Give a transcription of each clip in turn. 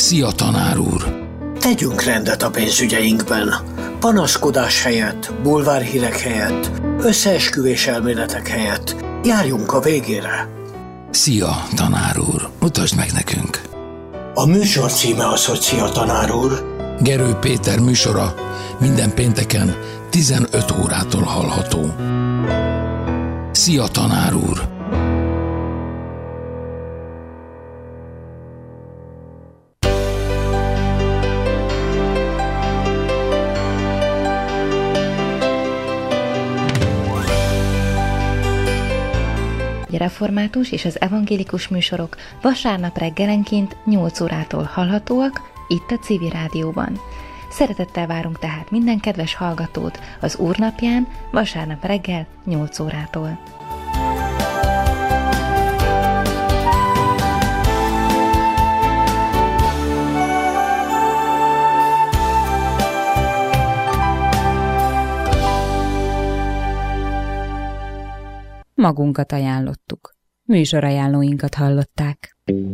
Szia, tanár úr! Tegyünk rendet a pénzügyeinkben. Panaszkodás helyett, bulvárhírek helyett, összeesküvés elméletek helyett járjunk a végére. Szia, tanár úr! Mutasd meg nekünk! A műsor címe az, hogy Szia, tanár úr! Gerő Péter műsora minden pénteken 15 órától hallható. Szia, tanár úr! Református és az evangélikus műsorok vasárnap reggelenként 8 órától hallhatóak itt a Civil Rádióban. Szeretettel várunk tehát minden kedves hallgatót az Úrnapján vasárnap reggel 8 órától. Magunkat ajánlottuk. Műsorajánlóinkat hallották.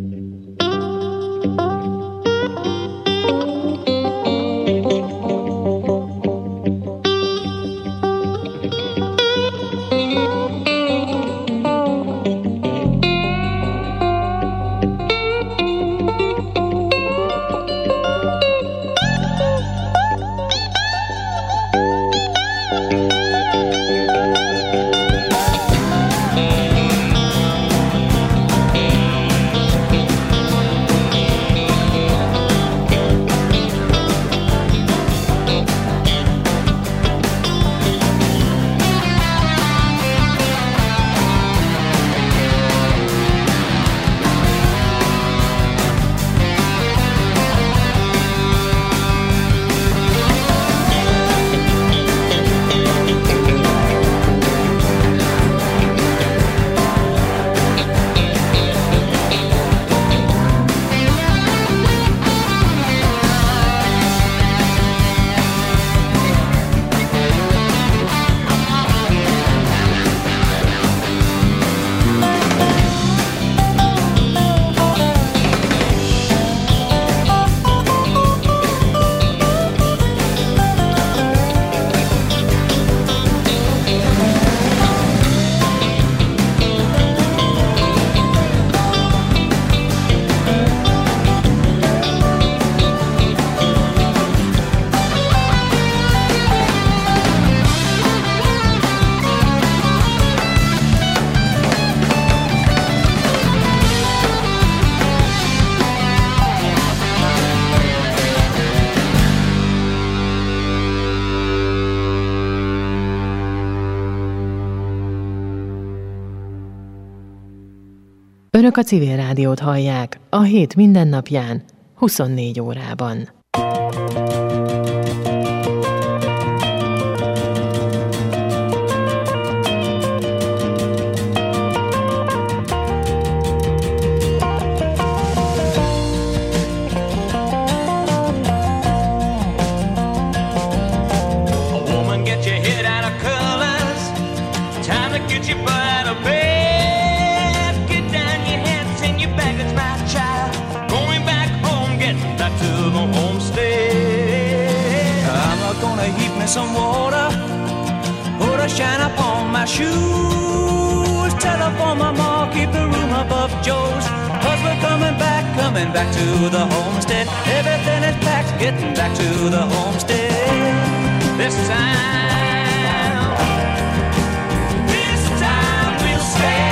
Önök a Civil Rádiót hallják a hét mindennapján, 24 órában. Some water, put a shine upon my shoes. Telephone my mom, keep the room above Joe's. 'Cause we're coming back to the homestead. Everything is packed, getting back to the homestead. This time we'll stay.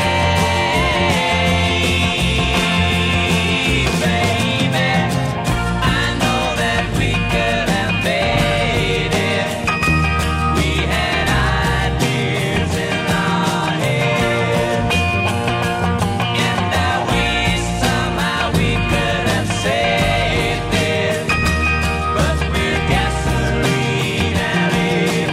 Gasoline alley.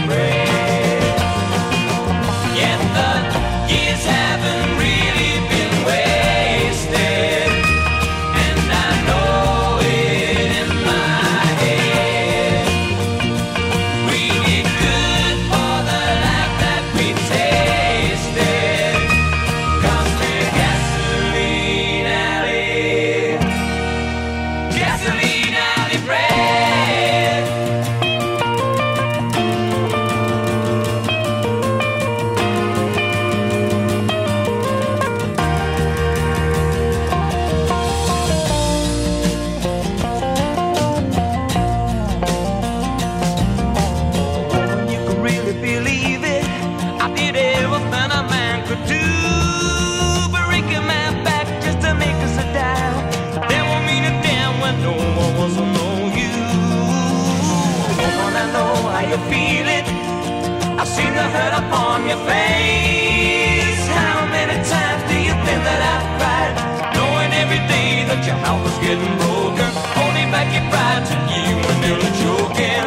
I've seen the hurt upon your face. How many times do you think that I've cried, knowing every day that your heart was getting broken, holding back your pride till you were nearly choking.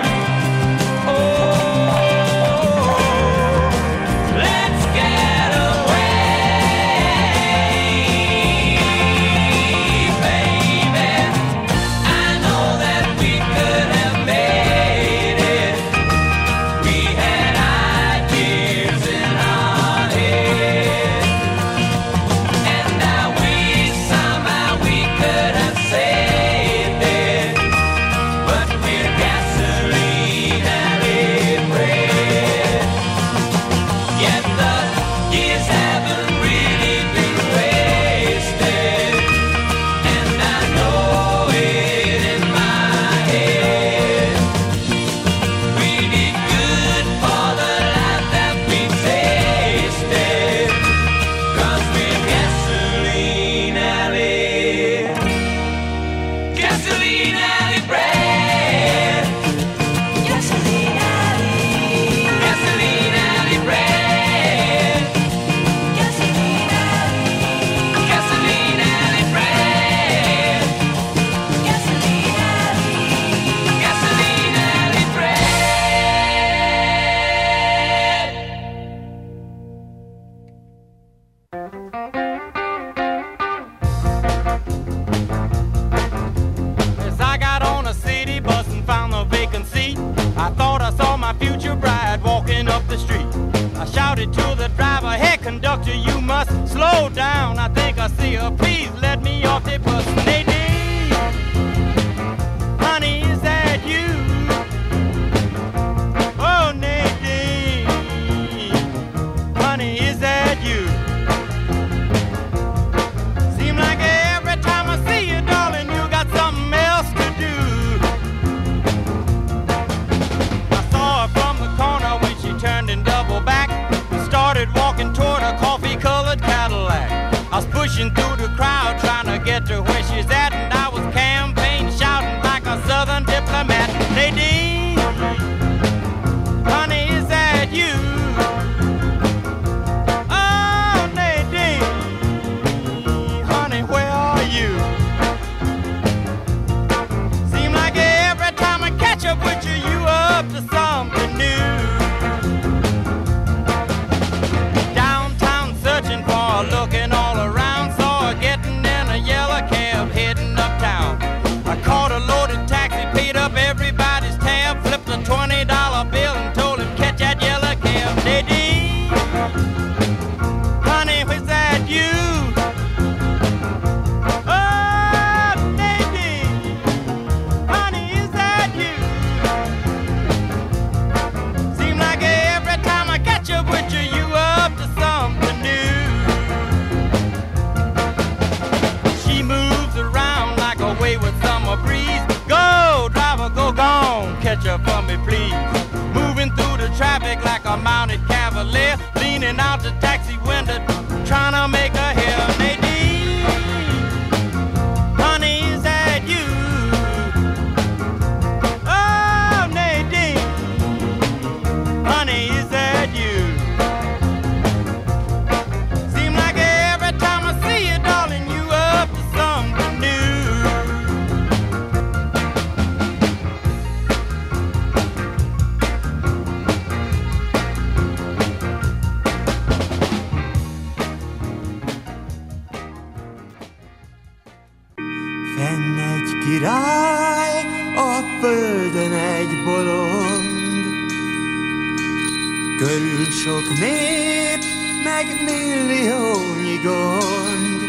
Sok nép, meg milliónyi gond.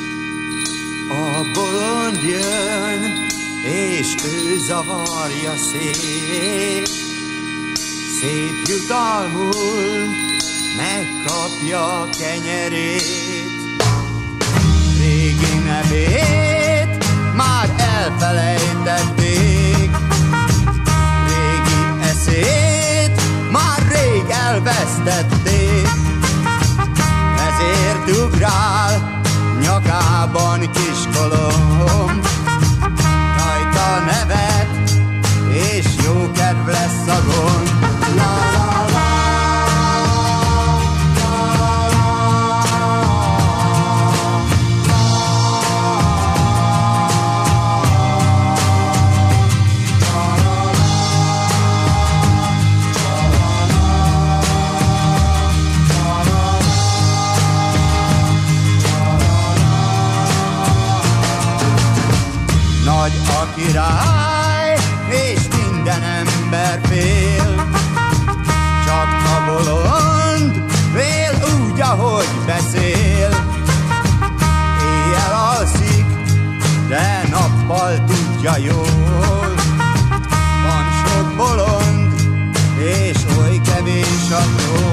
A bolond jön, és ő zavarja szép. Szép jutalmul megkapja kenyerét. Régi nevét már elfelejtették. Régi eszét már rég elvesztették, ezért ugrál nyakában kiskolom. Rajta nevet, és jó kedv lesz a gond. La la la. király, és minden ember fél. Csak a bolond fél úgy, ahogy beszél. Éjjel alszik, de nappal tudja jól. Van sok bolond, és oly kevés a tról.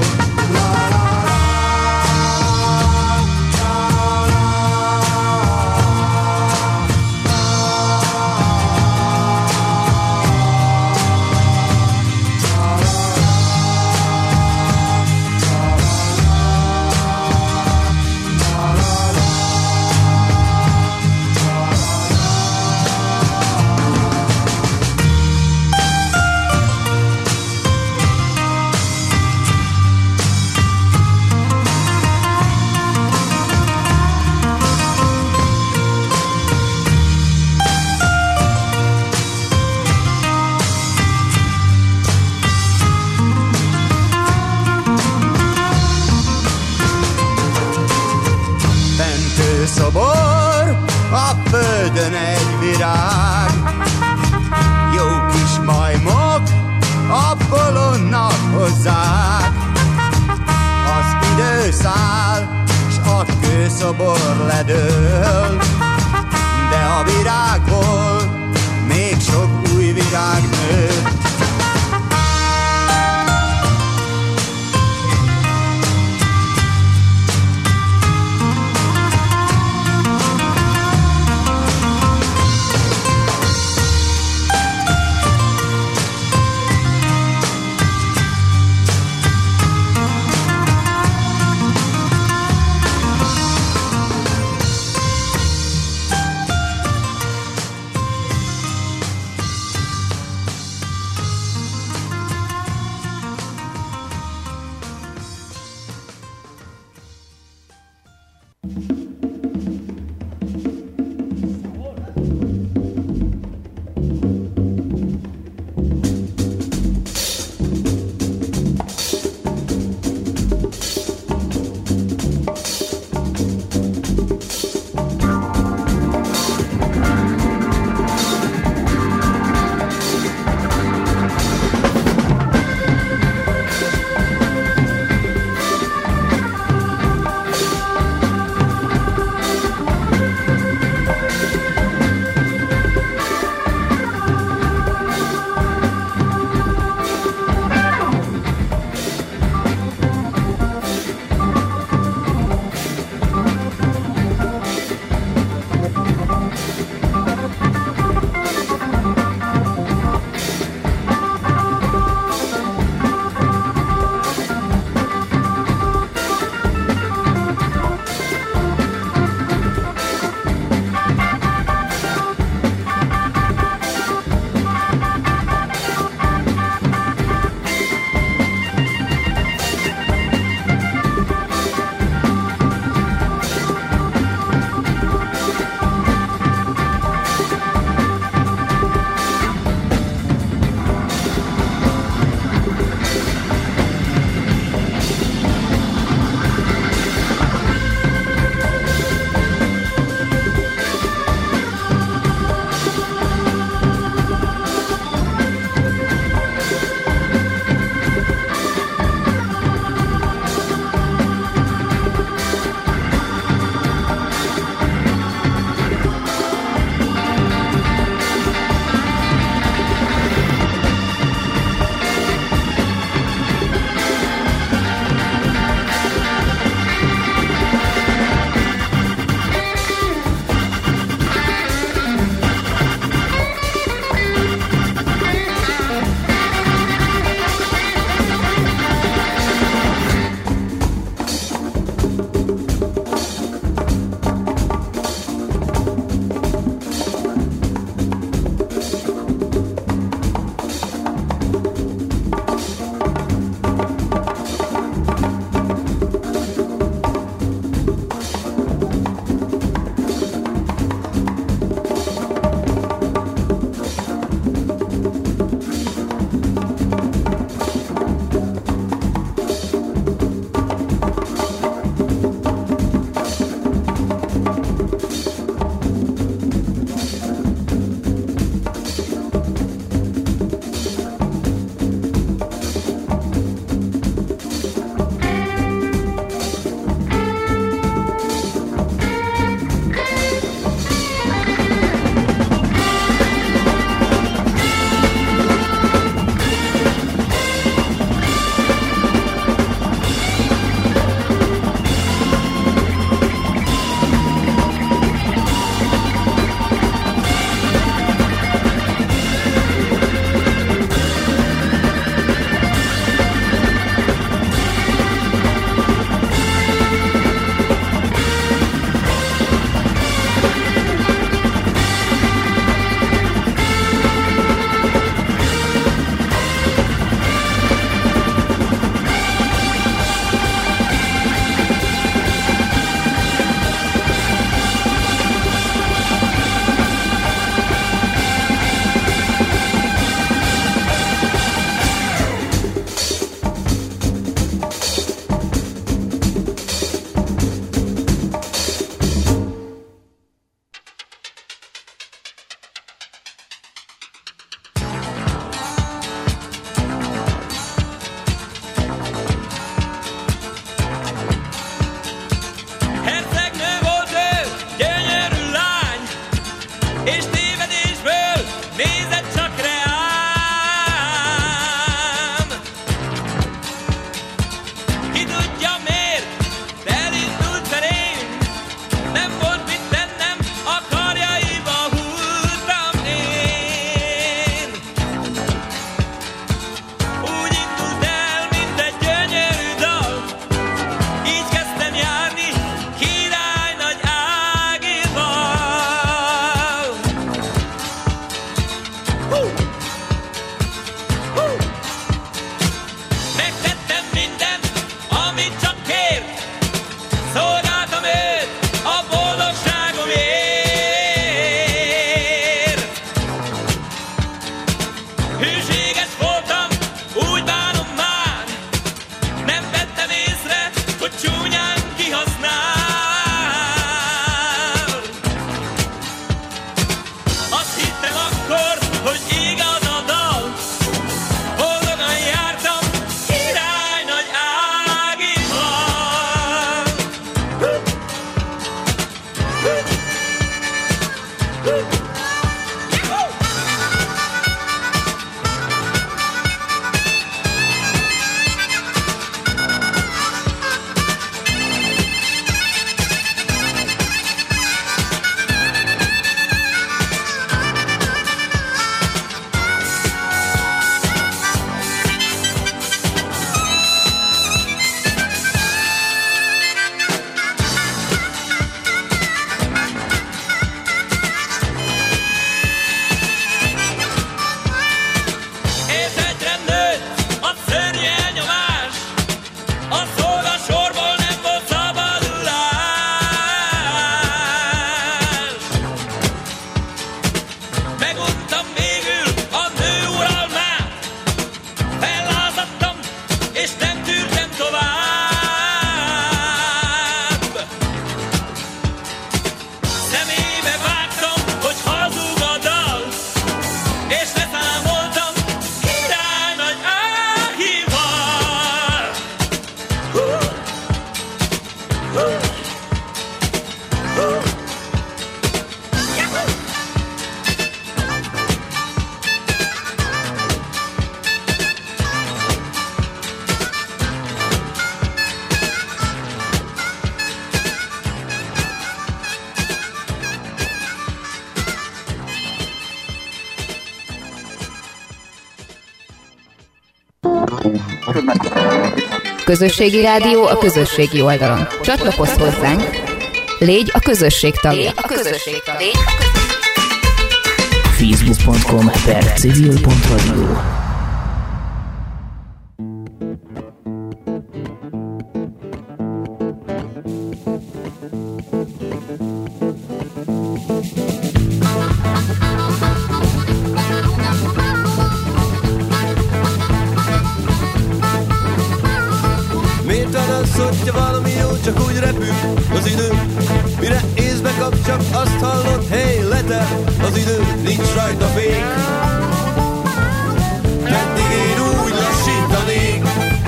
Szobor, a földön egy virág. Jó kis majmok a bolondnak hozzák. Az idő száll, s a kőszobor ledől, de a virágból még sok új virág nő. Közösségi rádió a közösségi oldalon. Csatlakozz hozzánk, légy a közösség tagja. Facebook.com/civil.radio. Hogyha valami jó, csak úgy repül az idő, mire észbe kap, csak azt hallod, hey, letel az idő, nincs rajta fék. Pedig én úgy lassítanék.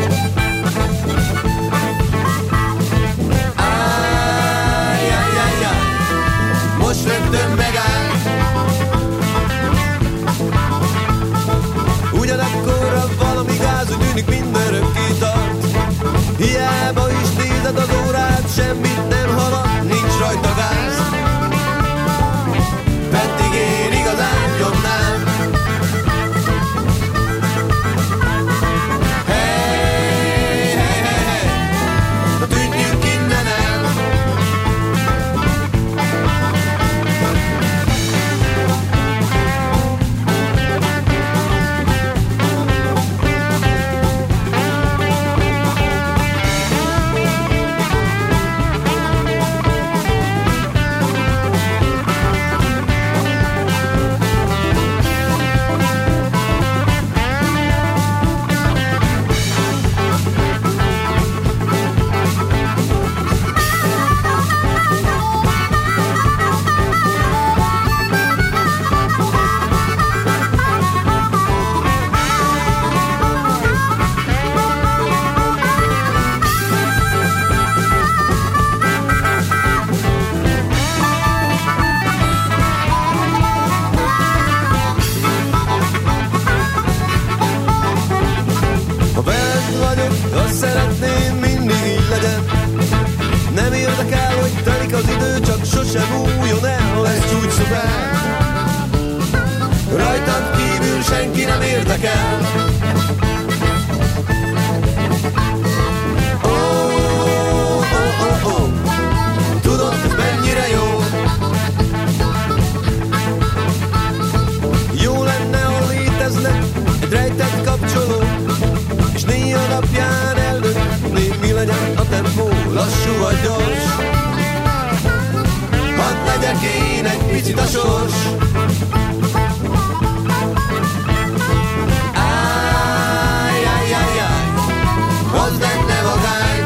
Ájjjjjjjjjj, most rögtön megáll. Ugyanakkor valami gáz, úgy tűnik minden örökké tart. Hiába is nézed az órát, semmit nem halad, nincs rajta gáz. Pedig én igazán nyomnám. Hey, hey, hey, hey, na tűnjünk innen el. Sosem újjon el, ezt úgy szokás. Rajtad kívül senki nem érdekel. Oh, tudod, ez mennyire jó. Jó lenne, ha létezne egy rejtett kapcsoló, és néha napján eldöntni, mi legyen a tempó, lassú vagy gyors. Hadd legyek én egy picit a sors. Ájjjjjjjj, az lenne vagány.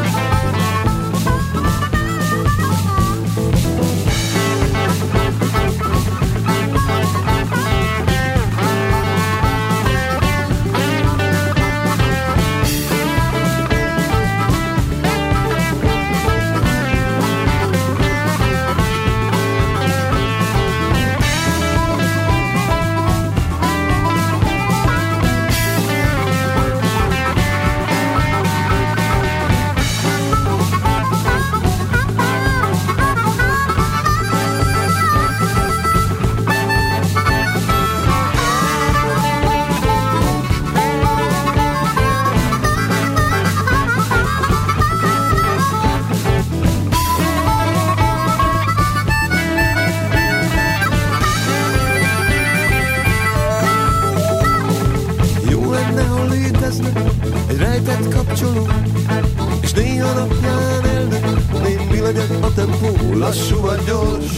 Egy rejtett kapcsoló, és néha napján eldöntném, mi legyen a tempó, lassú vagy gyors.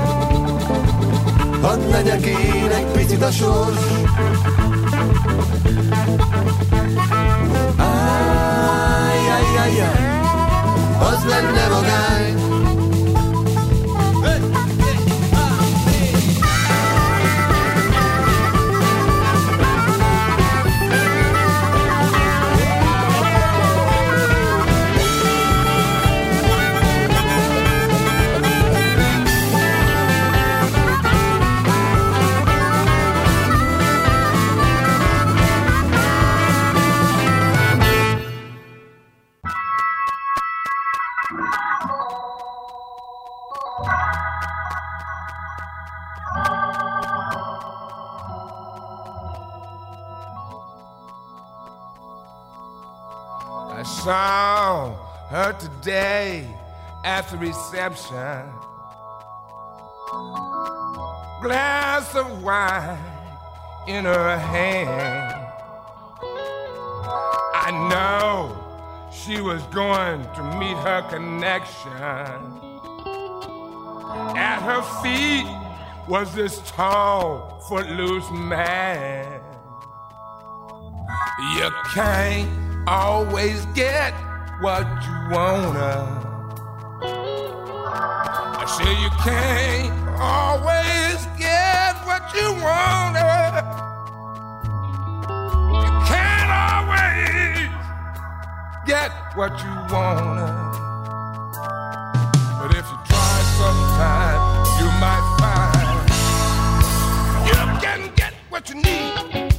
Hadd legyek én egy picit a sors. Ájjjjjjj, az lenne magány. saw her today at the reception. Glass of wine in her hand. I know she was going to meet her connection. At her feet was this tall, footloose man. You can't always get what you wanna. I say you can't always get what you wanna. You can't always get what you wanna. But if you try sometime, you might find you can get what you need.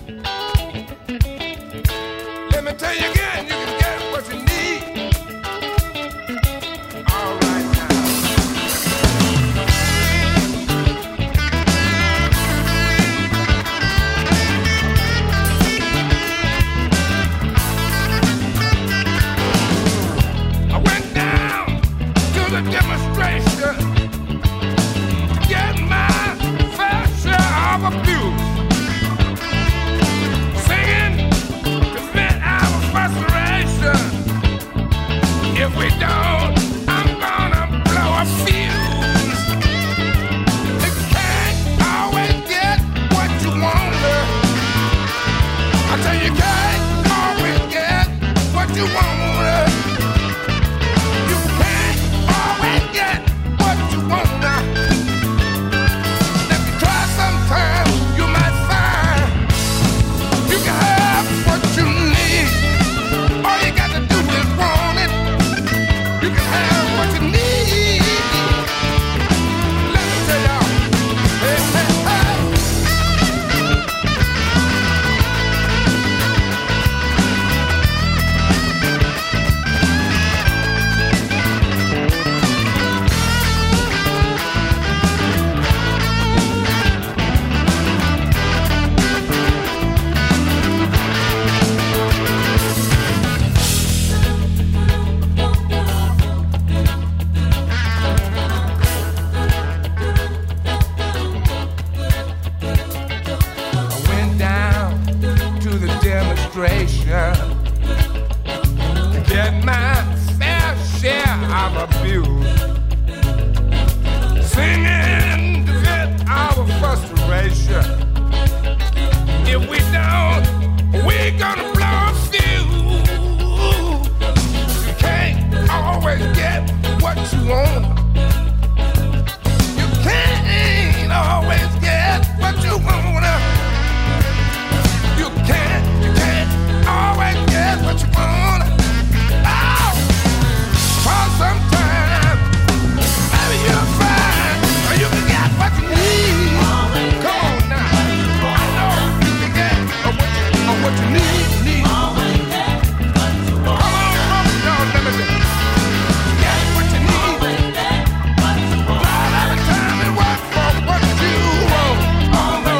Let me tell you again, you can get what you need. All right now. I went down to the demonstration to get my fair share of abuse. If we don't, I'm gonna blow a fuse. You can't always get what you want. I tell you, can't always get what you want. You can't always get what you want. If you try sometime, you might find you can have what you need. All you got to do is want it. You can have what you need. Let me tell y'all. Hey, hey, hey. To get my fair share of abuse, singing to vent our frustration. If we don't, we're gonna blow a fuse. You can't always get what you want. You can't always get what you want. You can't always get what you want. Oh, for some time, maybe you'll find you can get what you need. Come on now, I know you can get what you need. Come on, y'all, let me get what you need. Not every time it works for what you want. Oh no.